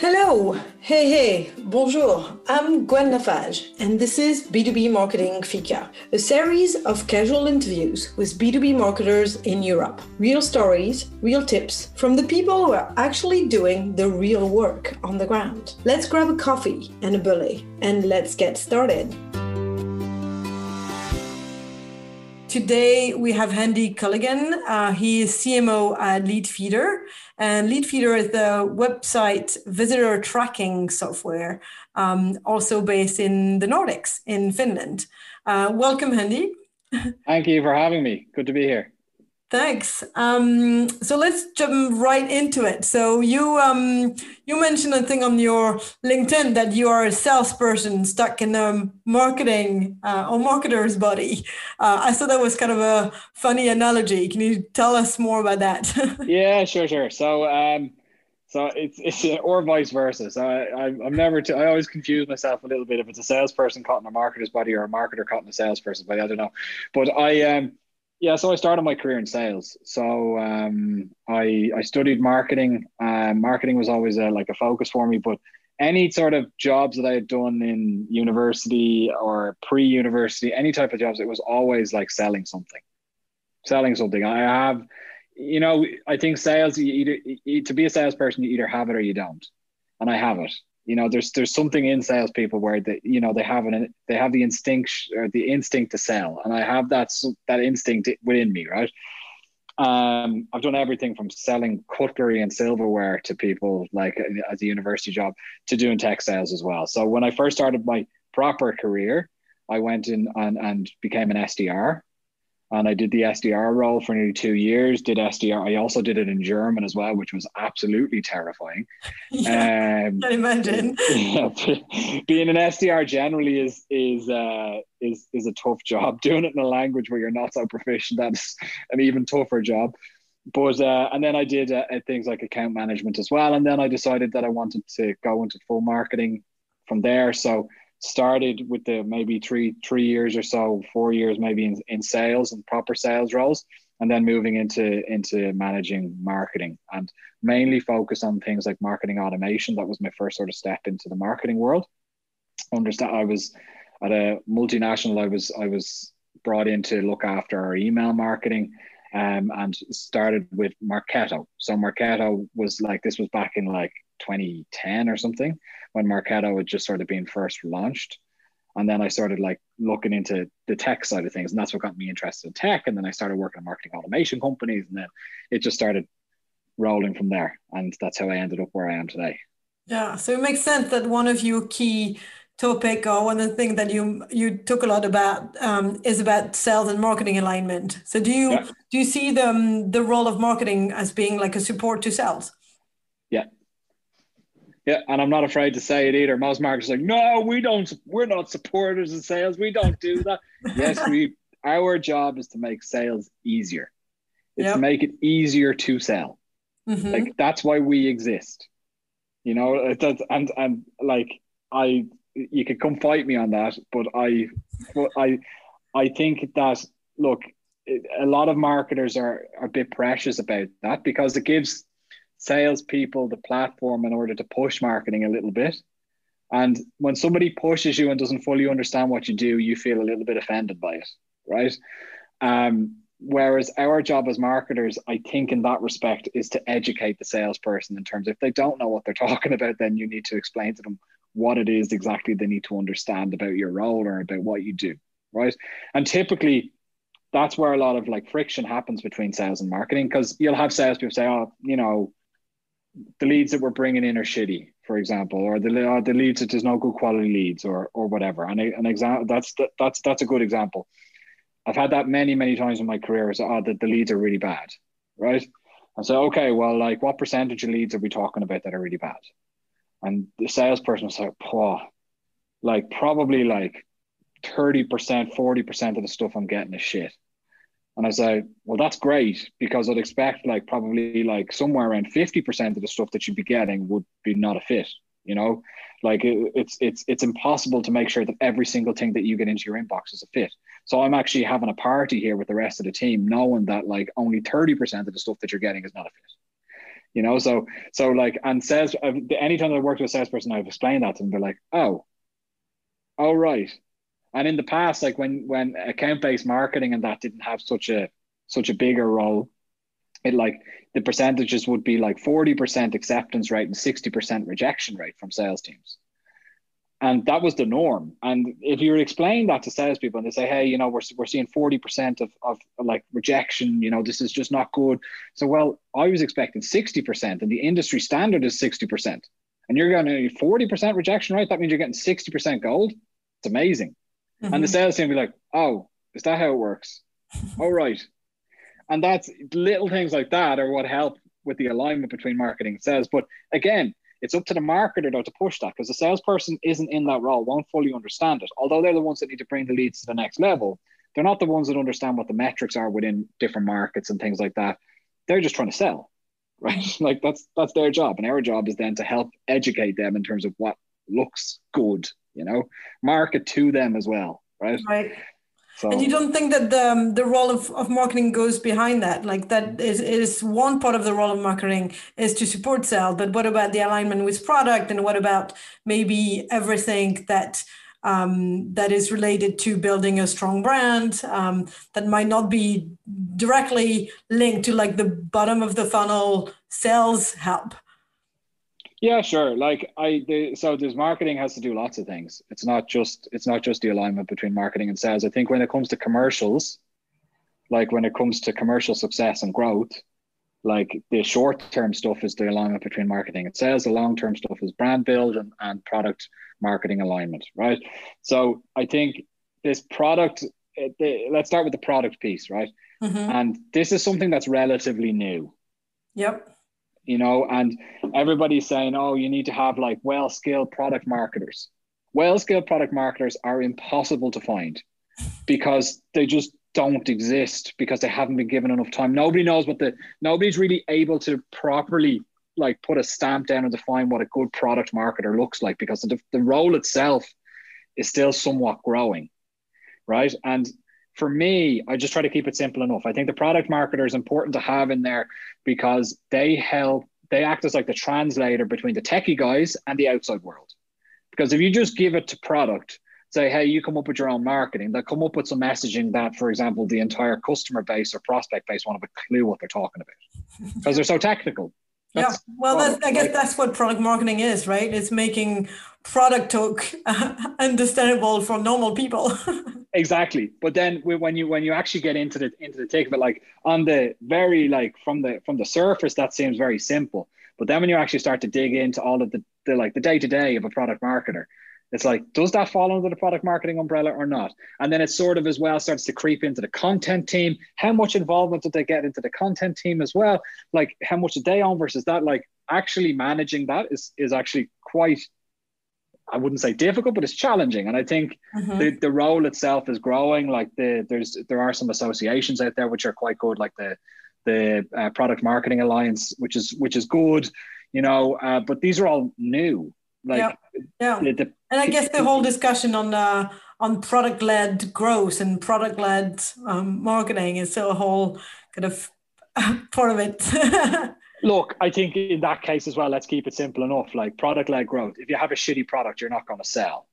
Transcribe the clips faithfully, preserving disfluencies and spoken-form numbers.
Hello, hey, hey, bonjour. I'm Gwen Lafage, and this is B two B Marketing Fika, a series of casual interviews with B two B marketers in Europe. Real stories, real tips from the people who are actually doing the real work on the ground. Let's grab a coffee and a bully, and let's get started. Today we have Andy Culligan. Uh, he is C M O at Leadfeeder, and Leadfeeder is the website visitor tracking software, um, also based in the Nordics, in Finland. Uh, welcome, Andy. Thank you for having me. Good to be here. Thanks. Um, so let's jump right into it. So you um, you mentioned a thing on your LinkedIn that you are a salesperson stuck in a marketing uh, or marketer's body. Uh, I thought that was kind of a funny analogy. Can you tell us more about that? Yeah, sure, sure. So, um, so it's it's or vice versa. So I, I I'm never. T- I always confuse myself a little bit if it's a salesperson caught in a marketer's body or a marketer caught in a salesperson's body. I don't know, but I um. Yeah, so I started my career in sales. So um, I I studied marketing. Uh, marketing was always a, like a focus for me. But any sort of jobs that I had done in university or pre-university, any type of jobs, it was always like selling something. Selling something. I have, you know, I think sales. You either you, to be a salesperson, you either have it or you don't, and I have it. You know, there's there's something in salespeople where they, you know, they have an they have the instinct or the instinct to sell, and I have that that instinct within me, right? Um, I've done everything from selling cutlery and silverware to people like as a university job to doing tech sales as well. So when I first started my proper career, I went in and, and became an S D R. And I did the S D R role for nearly two years, did S D R. I also did it in German as well, which was absolutely terrifying. Yeah, Um, I imagine. yeah, being an S D R generally is is uh, is is a tough job. Doing it in a language where you're not so proficient, that's an even tougher job. But uh, and then I did uh, things like account management as well. And then I decided that I wanted to go into full marketing from there. So started with the maybe three three years or so, four years maybe in, in sales and proper sales roles, and then moving into into managing marketing and mainly focused on things like marketing automation. That was my first sort of step into the marketing world. Understand, I was at a multinational. I was I was brought in to look after our email marketing. Um, and started with Marketo. So Marketo was like, this was back in like twenty ten or something, when Marketo had just sort of been first launched. And then I started like looking into the tech side of things, and that's what got me interested in tech. And then I started working on marketing automation companies, and then it just started rolling from there. And that's how I ended up where I am today. Yeah, so it makes sense that one of your key topic or one of the things that you you talk a lot about um, is about sales and marketing alignment. So do you Yeah. do you see the um, the role of marketing as being like a support to sales? Yeah. Yeah, and I'm not afraid to say it either. Most marketers are like, no, we don't, we're not supporters of sales. We don't do that. Yes, we, our job is to make sales easier. It's to Yep. make it easier to sell. Mm-hmm. Like, that's why we exist. You know, that's, and, and like, I, you could come fight me on that, but I, but I, I think that, look, a lot of marketers are, are a bit precious about that because it gives salespeople the platform in order to push marketing a little bit. And when somebody pushes you and doesn't fully understand what you do, you feel a little bit offended by it, right? Um, whereas our job as marketers, I think in that respect, is to educate the salesperson in terms of if they don't know what they're talking about, then you need to explain to them what it is exactly they need to understand about your role or about what you do, right? And typically, that's where a lot of like friction happens between sales and marketing, because you'll have salespeople say, oh, you know, the leads that we're bringing in are shitty, for example, or the or the leads that there's no good quality leads, or or whatever. And an example that's that's that's a good example. I've had that many many times in my career. Is oh, that the leads are really bad, right? And so okay, well, like what percentage of leads are we talking about that are really bad? And the salesperson was like, "Poh, like probably like thirty percent, forty percent of the stuff I'm getting is shit." And I say, well, that's great, because I'd expect like probably like somewhere around fifty percent of the stuff that you'd be getting would be not a fit, you know, like it, it's, it's, it's impossible to make sure that every single thing that you get into your inbox is a fit. So I'm actually having a party here with the rest of the team, knowing that like only thirty percent of the stuff that you're getting is not a fit. You know, so so like, and sales. Anytime I worked with a salesperson, I've explained that to them. They're like, "Oh, oh, right." And in the past, like when when account-based marketing and that didn't have such a such a bigger role, it like the percentages would be like forty percent acceptance rate and sixty percent rejection rate from sales teams. And that was the norm. And if you were explaining that to salespeople and they say, hey, you know, we're, we're seeing forty percent of, of like rejection, you know, this is just not good. So, well, I was expecting sixty percent and the industry standard is sixty percent. And you're getting forty percent rejection rate. That means you're getting sixty percent gold. It's amazing. Mm-hmm. And the sales team will be like, oh, is that how it works? All right. And that's little things like that are what help with the alignment between marketing and sales. But again, it's up to the marketer though to push that, because the salesperson isn't in that role, won't fully understand it. Although they're the ones that need to bring the leads to the next level, they're not the ones that understand what the metrics are within different markets and things like that. They're just trying to sell, right? Like that's that's their job. And our job is then to help educate them in terms of what looks good, you know, market to them as well, right? Right. So, and you don't think that the um, the role of, of marketing goes behind that? Like that is, is one part of the role of marketing is to support sales, but what about the alignment with product, and what about maybe everything that um, that is related to building a strong brand um, that might not be directly linked to like the bottom of the funnel sales help? Yeah, sure. Like I, the, so there's marketing has to do lots of things. It's not just, it's not just the alignment between marketing and sales. I think when it comes to commercials, like when it comes to commercial success and growth, like the short-term stuff is the alignment between marketing and sales. The long-term stuff is brand build and, and product marketing alignment, right? So I think this product, the, let's start with the product piece, right? Mm-hmm. And this is something that's relatively new. Yep. You know, and everybody's saying, oh, you need to have like well-skilled product marketers. Well-skilled product marketers are impossible to find because they just don't exist, because they haven't been given enough time. Nobody knows what the, nobody's really able to properly like put a stamp down and define what a good product marketer looks like, because the, the role itself is still somewhat growing, right? And for me, I just try to keep it simple enough. I think the product marketer is important to have in there because they help, they act as like the translator between the techie guys and the outside world. Because if you just give it to product, say, hey, you come up with your own marketing, they'll come up with some messaging that, for example, the entire customer base or prospect base won't have a clue what they're talking about because they're so technical. That's yeah, well, that's, I guess right? That's what product marketing is, right? It's making product talk uh, understandable for normal people. Exactly. But then when you when you actually get into the into the thick of it, like on the very like from the from the surface, that seems very simple. But then when you actually start to dig into all of the, the like the day to day of a product marketer, it's like, does that fall under the product marketing umbrella or not? And then it sort of as well starts to creep into the content team. How much involvement did they get into the content team as well? Like how much did they own versus that? Like actually managing that is is actually quite, I wouldn't say difficult, but it's challenging. And I think mm-hmm. the, the role itself is growing. Like the there's there are some associations out there which are quite good, like the the uh, Product Marketing Alliance, which is which is good, you know. Uh, but these are all new. Like yeah, yeah. The, the, and I guess the whole discussion on uh, on product led growth and product led um, marketing is still a whole kind of part of it. Look, I think in that case as well, let's keep it simple enough. Like product-led growth. If you have a shitty product, you're not going to sell.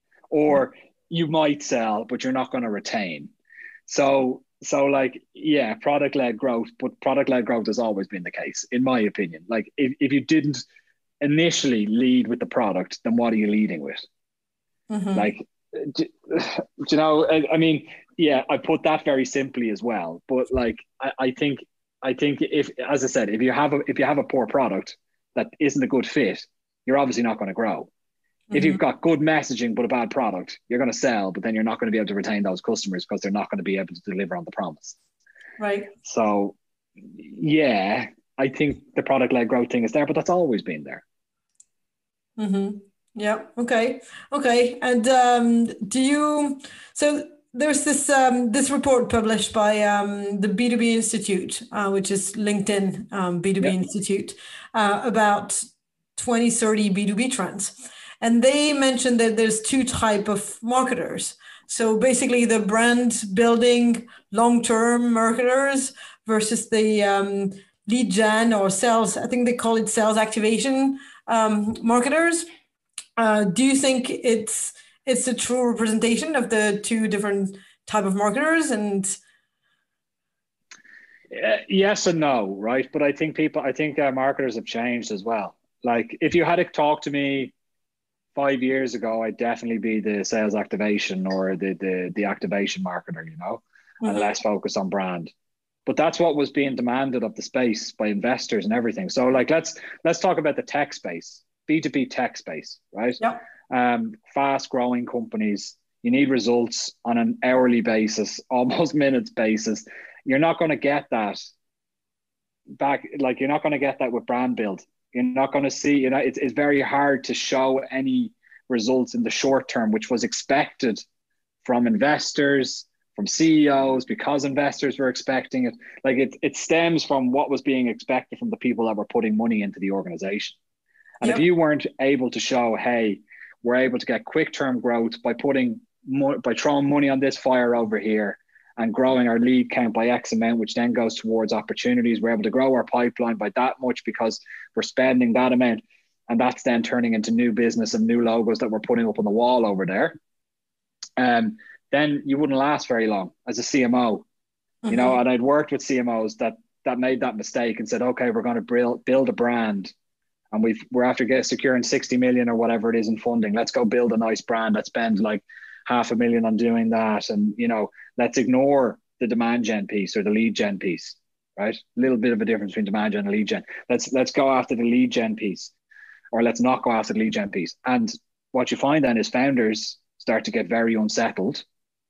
Or you might sell, but you're not going to retain. So, so like, yeah, product-led growth, but product-led growth has always been the case, in my opinion. Like if, if you didn't initially lead with the product, then what are you leading with? Mm-hmm. Like, do, do you know, I, I mean, yeah, I put that very simply as well. But like, I, I think I think if, as I said, if you have a if you have a poor product that isn't a good fit, you're obviously not going to grow. Mm-hmm. If you've got good messaging but a bad product, you're going to sell, but then you're not going to be able to retain those customers because they're not going to be able to deliver on the promise. Right. So, yeah, I think the product-led growth thing is there, but that's always been there. Mm-hmm. Yeah. Okay. Okay. And um, do you so? There's this um, this report published by um, the B two B Institute, uh, which is LinkedIn um, B two B yep. Institute, uh, about twenty thirty B two B trends. And they mentioned that there's two type of marketers. So basically the brand building long-term marketers versus the um, lead gen or sales, I think they call it sales activation um, marketers. Uh, do you think it's it's a true representation of the two different type of marketers? And Uh, yes and no, right? But I think people, I think uh, marketers have changed as well. Like if you had to talk to me five years ago, I'd definitely be the sales activation or the the the activation marketer, you know, and mm-hmm. less focused on brand. But that's what was being demanded of the space by investors and everything. So like let's let's talk about the tech space, B two B tech space, right? Yeah. Um, fast growing companies, you need results on an hourly basis, almost minutes basis. You're not going to get that back, like you're not going to get that with brand build. You're not going to see, you know, it's, it's very hard to show any results in the short term, which was expected from investors, from C E Os, because investors were expecting it. Like it, it stems from what was being expected from the people that were putting money into the organization. And Yep. if you weren't able to show, hey, we're able to get quick term growth by putting, by throwing money on this fire over here, and growing our lead count by X amount, which then goes towards opportunities. We're able to grow our pipeline by that much because we're spending that amount. And that's then turning into new business and new logos that we're putting up on the wall over there. Um, then you wouldn't last very long as a C M O, you mm-hmm. know, and I'd worked with C M Os that that made that mistake and said, okay, we're going to build, build a brand. And we've, we're after getting securing sixty million or whatever it is in funding. Let's go build a nice brand. Let's spend like half a million on doing that. And, you know, let's ignore the demand gen piece or the lead gen piece, right? A little bit of a difference between demand gen and lead gen. Let's, let's go after the lead gen piece, or let's not go after the lead gen piece. And what you find then is founders start to get very unsettled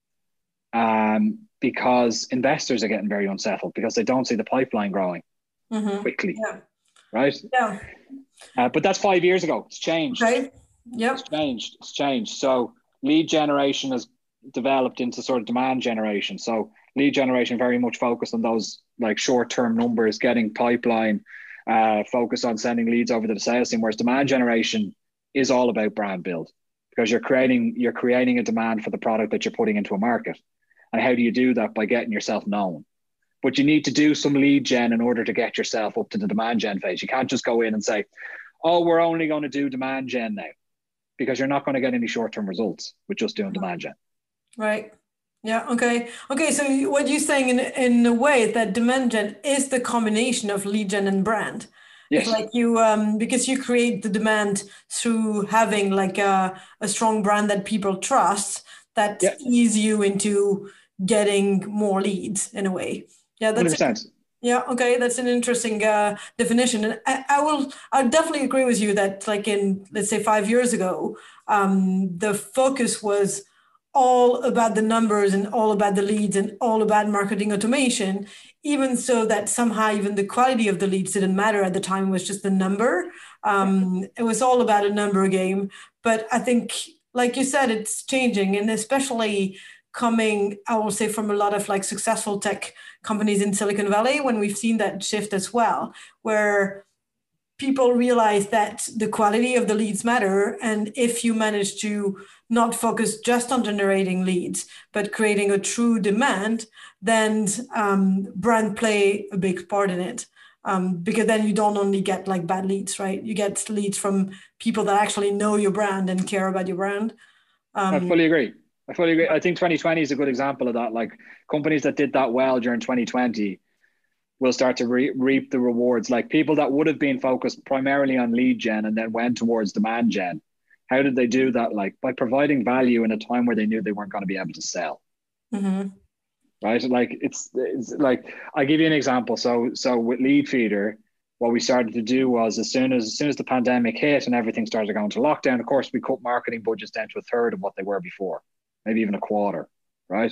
um, because investors are getting very unsettled because they don't see the pipeline growing mm-hmm. quickly, yeah. right? Yeah. Uh, but that's five years ago. It's changed. Okay. Yep. It's changed. It's changed. So lead generation has developed into sort of demand generation. So lead generation very much focused on those like short-term numbers, getting pipeline, uh, focus on sending leads over to the sales team. Whereas demand generation is all about brand build because you're creating you're creating a demand for the product that you're putting into a market. And how do you do that? By getting yourself known. But you need to do some lead gen in order to get yourself up to the demand gen phase. You can't just go in and say, oh, we're only going to do demand gen now, because you're not going to get any short-term results with just doing demand gen. Right. Yeah. Okay. Okay. So what you're saying in, in a way is that demand gen is the combination of lead gen and brand. Yes. It's like you, um, because you create the demand through having like a, a strong brand that people trust that yeah. ease you into getting more leads in a way. Yeah, that's one hundred percent. Yeah, okay, that's an interesting uh, definition, and I, I will. I definitely agree with you that, like in let's say five years ago, um, the focus was all about the numbers and all about the leads and all about marketing automation. Even so, that somehow even the quality of the leads didn't matter at the time. It was just the number. Um, it was all about a number game. But I think, like you said, it's changing, and especially coming, I will say, from a lot of like successful tech companies in Silicon Valley, when we've seen that shift as well, where people realize that the quality of the leads matter. And if you manage to not focus just on generating leads, but creating a true demand, then um, brand play a big part in it. Um, because then you don't only get like bad leads, right? You get leads from people that actually know your brand and care about your brand. Um, I fully agree. I fully agree. I think twenty twenty is a good example of that. Like companies that did that well during twenty twenty will start to re- reap the rewards. Like people that would have been focused primarily on lead gen and then went towards demand gen. How did they do that? Like by providing value in a time where they knew they weren't going to be able to sell. Mm-hmm. Right? Like it's, it's like, I'll give you an example. So, so with Leadfeeder, what we started to do was as soon as, as soon as the pandemic hit and everything started going to lockdown, of course, we cut marketing budgets down to a third of what they were before, maybe even a quarter. Right.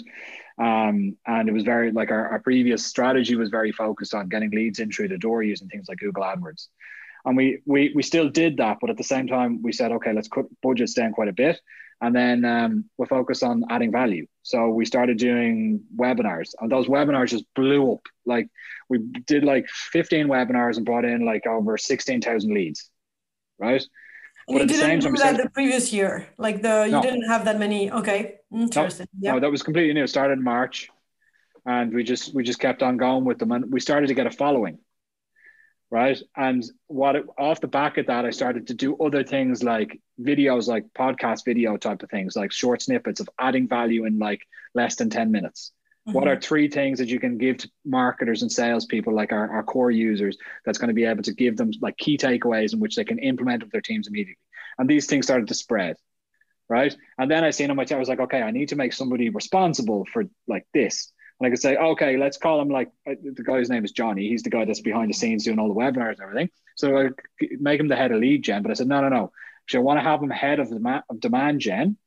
Um, and it was very like our, our previous strategy was very focused on getting leads in through the door using things like Google AdWords. And we, we, we still did that. But at the same time, we said, OK, let's cut budgets down quite a bit. And then um, we're focused on adding value. So we started doing webinars, and those webinars just blew up. Like we did like fifteen webinars and brought in like over sixteen thousand leads. Right. But you didn't do that the previous year, like the you no. didn't have that many. Okay, interesting. No, yeah. no, that was completely new. It started in March, and we just we just kept on going with them, and we started to get a following. right? And what it, off the back of that, I started to do other things like videos, like podcast video type of things, like short snippets of adding value in like less than ten minutes. Mm-hmm. What are three things that you can give to marketers and salespeople, like our, our core users, that's going to be able to give them like key takeaways in which they can implement with their teams immediately? And these things started to spread, right? And then I seen on my team, I was like, okay, I need to make somebody responsible for like this. And I could say, okay, let's call him like, the guy's name is Johnny. He's the guy that's behind the scenes doing all the webinars and everything. So I make him the head of lead gen. But I said, no, no, no. So I want to have him head of, the of demand gen,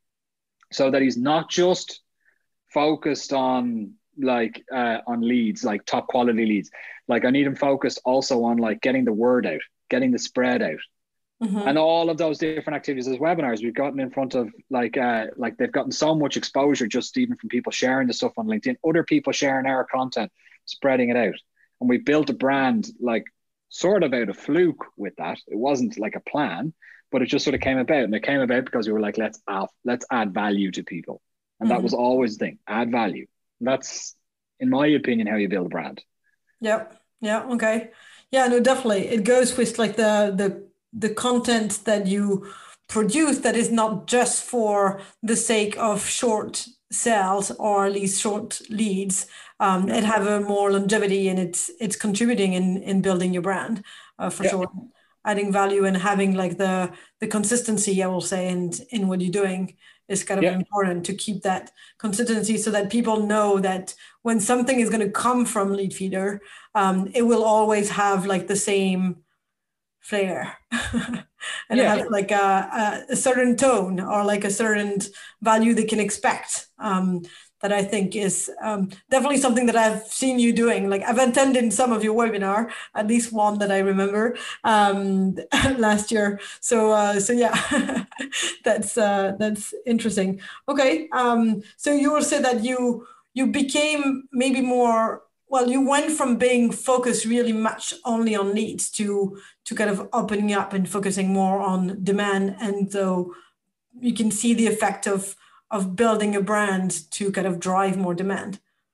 so that he's not just focused on like uh, on leads, like top quality leads. Like I need him focused also on like getting the word out, getting the spread out. Mm-hmm. And all of those different activities as webinars, we've gotten in front of like, uh, like they've gotten so much exposure just even from people sharing the stuff on LinkedIn, other people sharing our content, spreading it out. And we built a brand like sort of out of fluke with that. It wasn't like a plan, but it just sort of came about. And it came about because we were like, let's add, let's add value to people. And mm-hmm. that was always the thing, add value. And that's, in my opinion, how you build a brand. Yep. Yeah. Okay. Yeah, no, definitely. It goes with like the, the, the content that you produce that is not just for the sake of short sales or at least short leads. Um, yeah. It have a more longevity, and it's it's contributing in in building your brand uh, for yeah. sure, adding value and having like the the consistency, I will say, and in what you're doing is kind of yeah. important to keep that consistency, so that people know that when something is going to come from Leadfeeder, um, it will always have like the same flair and yeah. have like a, a certain tone or like a certain value they can expect. Um, that I think is um, definitely something that I've seen you doing. Like I've attended some of your webinar, at least one that I remember um, last year. So uh, so yeah, that's uh, that's interesting. Okay, um, so you will say that you you became maybe more. Well, you went from being focused really much only on leads to to kind of opening up and focusing more on demand, and so you can see the effect of of building a brand to kind of drive more demand.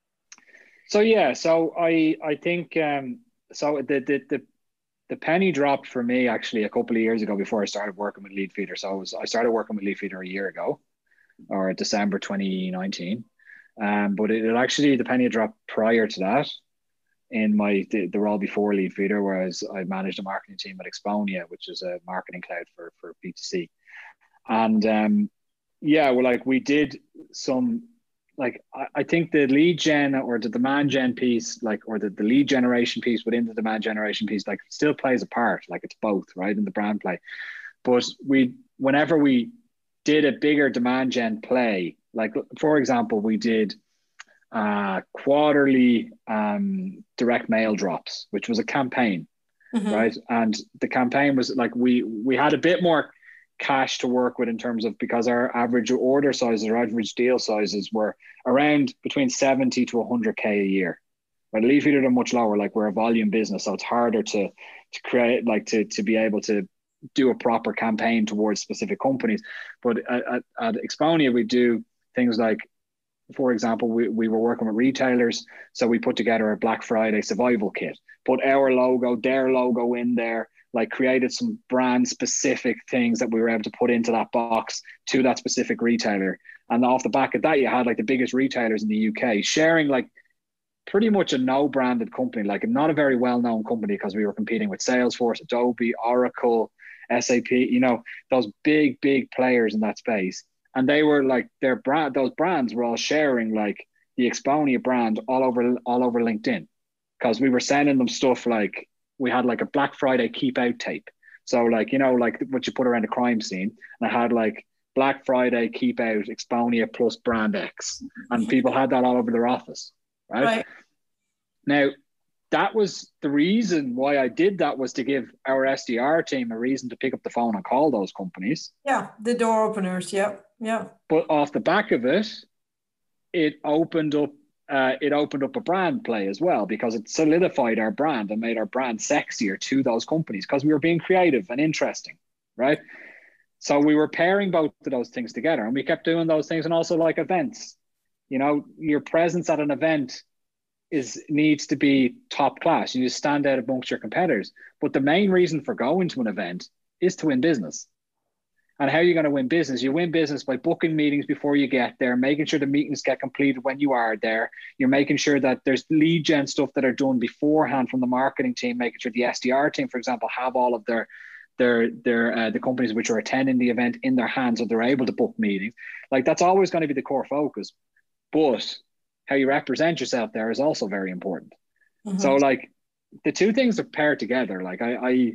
So yeah, so I I think um, so the the the the penny dropped for me actually a couple of years ago before I started working with Leadfeeder. So I was I started working with Leadfeeder a year ago, or December twenty nineteen. Um, but it, it actually, the penny dropped prior to that in my, the, the role before Leadfeeder, whereas I managed a marketing team at Exponia, which is a marketing cloud for, for B two C. And um, yeah, well, like we did some, like, I, I think the lead gen or the demand gen piece, like, or the, the lead generation piece within the demand generation piece, like still plays a part, like it's both, right, in the brand play. But we, whenever we did a bigger demand gen play, like, for example, we did uh, quarterly um, direct mail drops, which was a campaign, mm-hmm. right? And the campaign was like, we we had a bit more cash to work with in terms of, because our average order sizes, our average deal sizes were around between seventy to one hundred K a year. But Leadfeeder are much lower, like we're a volume business, so it's harder to to create, like to to be able to do a proper campaign towards specific companies. But at, at, at Exponia, we do things like, for example, we, we were working with retailers. So we put together a Black Friday survival kit, put our logo, their logo in there, like created some brand specific things that we were able to put into that box to that specific retailer. And off the back of that, you had like the biggest retailers in the U K sharing like pretty much a no branded company, like not a very well-known company, because we were competing with Salesforce, Adobe, Oracle, S A P, you know, those big, big players in that space. And they were like, their brand, those brands were all sharing like the Exponia brand all over, all over LinkedIn, because we were sending them stuff like, we had like a Black Friday keep out tape. So like, you know, like what you put around a crime scene, and I had like Black Friday keep out Exponia plus brand X, and people had that all over their office, right? right. Now, that was the reason why I did that, was to give our S D R team a reason to pick up the phone and call those companies. Yeah, the door openers. Yeah, yeah. But off the back of it, it opened up. Uh, it opened up a brand play as well, because it solidified our brand and made our brand sexier to those companies, because we were being creative and interesting, right? So we were pairing both of those things together, and we kept doing those things, and also like events. You know, your presence at an event is needs to be top class. You need to stand out amongst your competitors. But the main reason for going to an event is to win business. And how are you going to win business? You win business by booking meetings before you get there, making sure the meetings get completed when you are there. You're making sure that there's lead gen stuff that are done beforehand from the marketing team, making sure the S D R team, for example, have all of their their their uh, the companies which are attending the event in their hands, so they're able to book meetings. Like, that's always going to be the core focus. But how you represent yourself there is also very important. Mm-hmm. So like the two things are paired together. Like I, I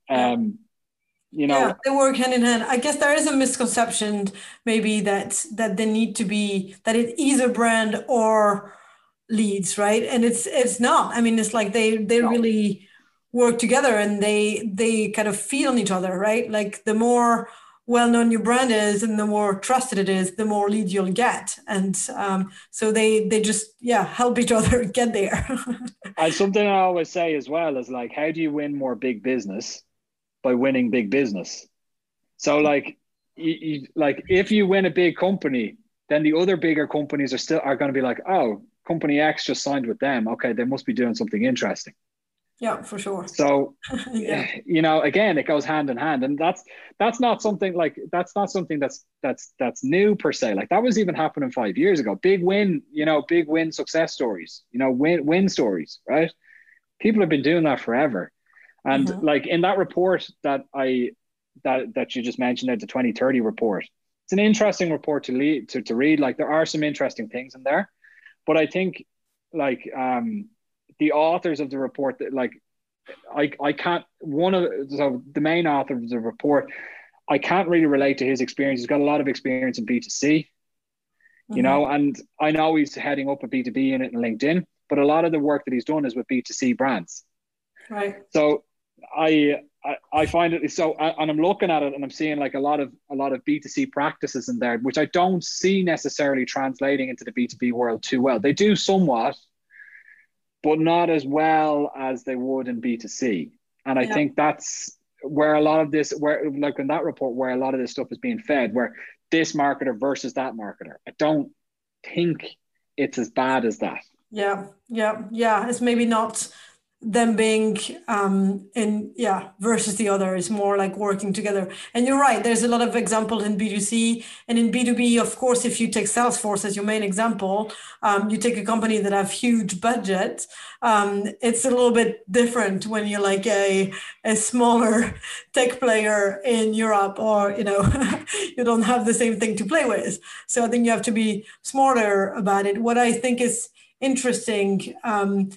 um. You know, yeah, they work hand in hand. I guess there is a misconception maybe that that they need to be, that it either brand or leads, right? And it's it's not. I mean, it's like they they no. really work together, and they they kind of feed on each other, right? Like the more well-known your brand is and the more trusted it is, the more leads you'll get. And um, so they they just, yeah, help each other get there. And something I always say as well is like, how do you win more big business? By winning big business. So like, you, you, like if you win a big company, then the other bigger companies are still are going to be like, oh, company X just signed with them. Okay, they must be doing something interesting. Yeah, for sure. So, yeah. you know, again, it goes hand in hand, and that's that's not something like that's not something that's that's that's new per se. Like that was even happening five years ago. Big win, you know, big win success stories. You know, win win stories, right? People have been doing that forever. And mm-hmm. like in that report that I that that you just mentioned, at the twenty thirty report, it's an interesting report to lead to, to read. Like there are some interesting things in there, but I think like um, the authors of the report, that like I I can't one of so the main author of the report, I can't really relate to his experience. He's got a lot of experience in B two C, mm-hmm. you know, and I know he's heading up a B two B unit in LinkedIn, but a lot of the work that he's done is with B two C brands. Right. So I, I I find it so, and I'm looking at it and I'm seeing like a lot of a lot of B two C practices in there, which I don't see necessarily translating into the B two B world too well. They do somewhat, but not as well as they would in B two C. And I yeah. think that's where a lot of this, where like in that report, where a lot of this stuff is being fed, where this marketer versus that marketer. I don't think it's as bad as that. Yeah, yeah, yeah. It's maybe not them being um in yeah versus the other. Is more like working together. And you're right, there's a lot of examples in B two C and in B two B. Of course, if you take Salesforce as your main example, um you take a company that have huge budget, um it's a little bit different when you're like a a smaller tech player in Europe, or you know you don't have the same thing to play with. So I think you have to be smarter about it. What I think is interesting um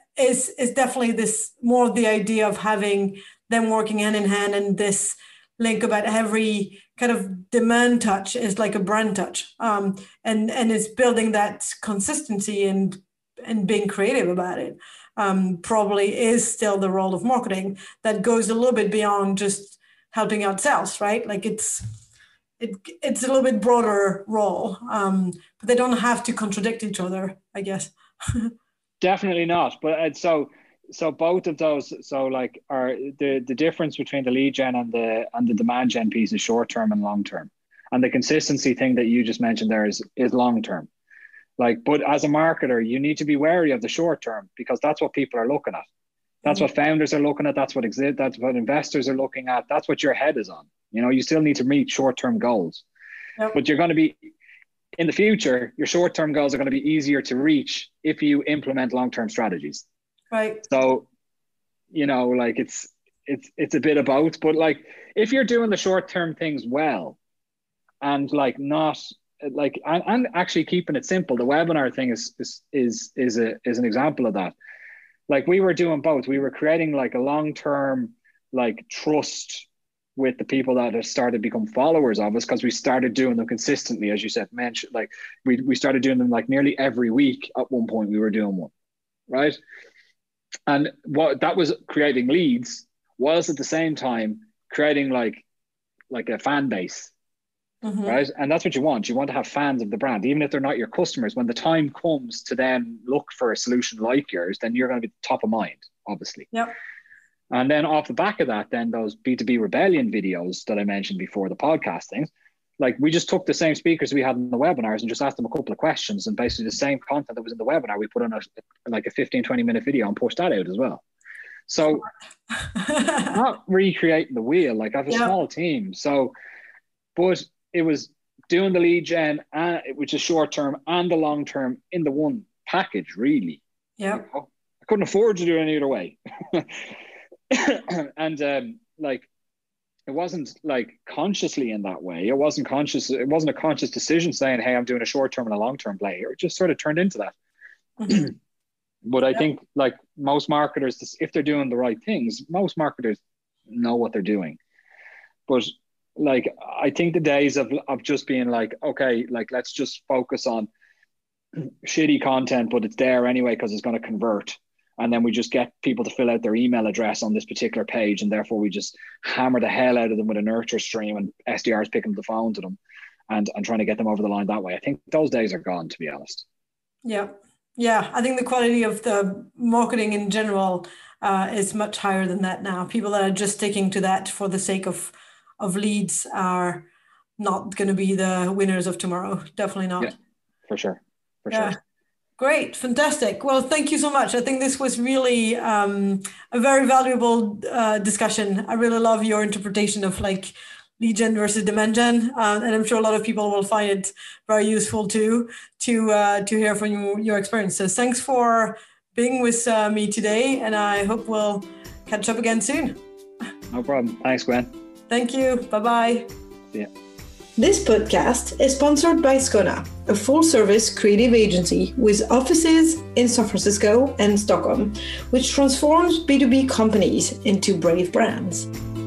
is is definitely this more of the idea of having them working hand in hand, and this link about every kind of demand touch is like a brand touch, um, and and it's building that consistency and and being creative about it. Um, probably is still the role of marketing that goes a little bit beyond just helping out sales, right? Like it's it it's a little bit broader role, um, but they don't have to contradict each other, I guess. Definitely not. But uh, so so both of those, so like are the the difference between the lead gen and the and the demand gen piece is short term and long term, and the consistency thing that you just mentioned there is is long term. Like, but as a marketer, you need to be wary of the short term, because that's what people are looking at. That's mm-hmm. what founders are looking at. That's what exist. That's what investors are looking at. That's what your head is on. You know, you still need to meet short term goals, yep. but you're going to be. In the future, your short-term goals are going to be easier to reach if you implement long-term strategies. Right. So, you know, like it's it's it's a bit of both. But like, if you're doing the short-term things well, and like not like and, and actually keeping it simple, the webinar thing is is is is a is an example of that. Like we were doing both. We were creating like a long-term like trust with the people that have started to become followers of us, because we started doing them consistently, as you said, mentioned, like we, we started doing them like nearly every week. At one point we were doing one, right? And what that was creating leads, was at the same time creating like, like a fan base, mm-hmm. right? And that's what you want. You want to have fans of the brand, even if they're not your customers. When the time comes to then look for a solution like yours, then you're going to be top of mind, obviously. Yep. And then off the back of that, then those B two B rebellion videos that I mentioned before, the podcast things, like we just took the same speakers we had in the webinars and just asked them a couple of questions, and basically the same content that was in the webinar, we put on a, like a fifteen, twenty minute video and pushed that out as well. So not recreating the wheel, like I have a yeah. small team. So, but it was doing the lead gen, uh, which is short term and the long term in the one package, really. Yeah. You know? I couldn't afford to do it any other way. And um, like, it wasn't like consciously in that way. It wasn't conscious. It wasn't a conscious decision saying, hey, I'm doing a short term and a long term play here. It just sort of turned into that. Mm-hmm. But I yeah. think like most marketers, if they're doing the right things, most marketers know what they're doing. But like, I think the days of, of just being like, okay, like, let's just focus on shitty content, but it's there anyway because it's going to convert. And then we just get people to fill out their email address on this particular page. And therefore we just hammer the hell out of them with a nurture stream, and S D Rs picking up the phone to them and, and trying to get them over the line that way. I think those days are gone, to be honest. Yeah. Yeah. I think the quality of the marketing in general uh, is much higher than that now. People that are just sticking to that for the sake of, of leads are not going to be the winners of tomorrow. Definitely not. Yeah, for sure. For yeah. sure. Great. Fantastic. Well, thank you so much. I think this was really um, a very valuable uh, discussion. I really love your interpretation of like lead gen versus demand gen. Uh, and I'm sure a lot of people will find it very useful too, to uh, to hear from you, your experiences. Thanks for being with uh, me today. And I hope we'll catch up again soon. No problem. Thanks, Gwen. Thank you. Bye-bye. See ya. This podcast is sponsored by Skona, a full-service creative agency with offices in San Francisco and Stockholm, which transforms B two B companies into brave brands.